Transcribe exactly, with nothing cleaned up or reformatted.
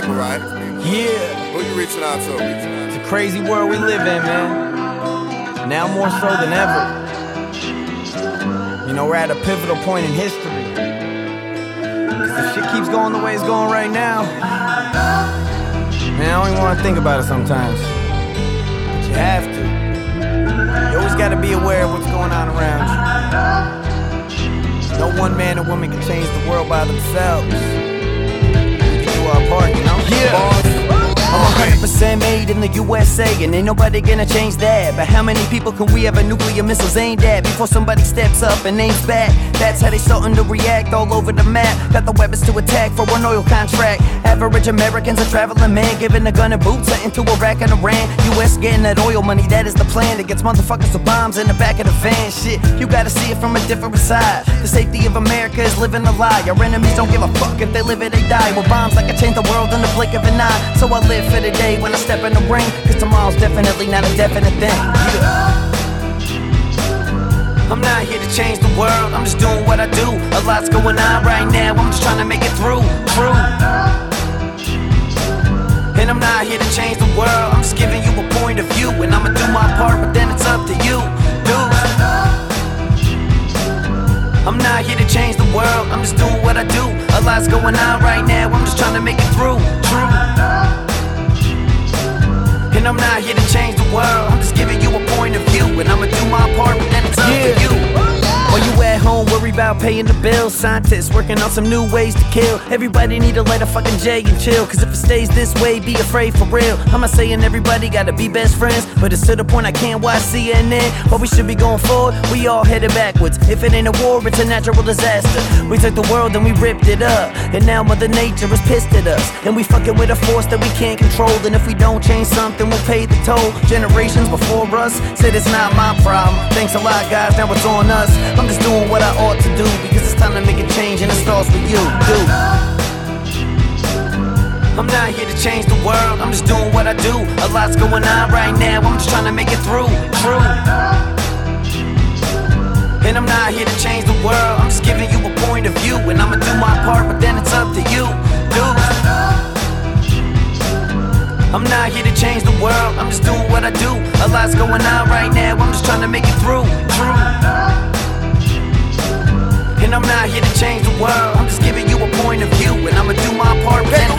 people, right? Yeah. Who you reaching out to? It's a crazy world we live in, man. Now more so than ever. You know, we're at a pivotal point in history. Cause if shit keeps going the way it's going right now, man, I don't even wanna think about it sometimes. But you have to. You always gotta be aware of what's going on around you. No one man or woman can change the world by themselves. We can do our part, you know? Yeah. Boss. I'm one hundred percent made in the U S A, and ain't nobody gonna change that. But how many people can we have a nuclear missiles aimed at before somebody steps up and aims back? That's how they starting to react all over the map. Got the weapons to attack for an oil contract. Average Americans are traveling man, giving a gun and boots into Iraq and Iran. U S getting that oil money, that is the plan. It gets motherfuckers with bombs in the back of the van. Shit, you gotta see it from a different side. The safety of America is living a lie. Our enemies don't give a fuck if they live or they die. With bombs I can change the world in the blink of an eye. So I live for the day when I step in the ring, cause tomorrow's definitely not a definite thing. Yeah. I'm not here to change the world, I'm just doing what I do. A lot's going on right now, I'm just trying to make it through, through. And I'm not here to change the world, I'm just giving you a point of view. And I'ma do my part, but then it's up to you, dude. I'm not here to change the world, I'm just doing what I do. A lot's going on right now, I'm just trying to make it through, true. And I'm not here to change the world, I'm just giving you a point of view. And I'ma do my part, but then it's up Yeah. to you. While you at home, worry about paying the bills. Scientists working on some new ways to kill. Everybody need to light a fucking J and chill. Cause if it stays this way, be afraid for real. I'm not saying everybody gotta be best friends, but it's to the point I can't watch C N N. But we should be going forward, we all headed backwards. If it ain't a war, it's a natural disaster. We took the world and we ripped it up, and now Mother Nature is pissed at us. And we fucking with a force that we can't control. And if we don't change something, we'll pay the toll. Generations before us said it's not my problem. Thanks a lot guys, now it's on us. I'm just doing what I ought to do, because it's time to make a change and it starts with you, dude. I'm not here to change the world, I'm just doing what I do. A lot's going on right now, I'm just trying to make it through, true. And I'm not here to change the world, I'm just giving you a point of view. And I'ma do my part, but then it's up to you, dude. I'm not here to change the world, I'm just doing what I do. A lot's going on right now, I'm just trying to make it through, true. And I'm not here to change the world, I'm just giving you a point of view. And I'ma do my part, but then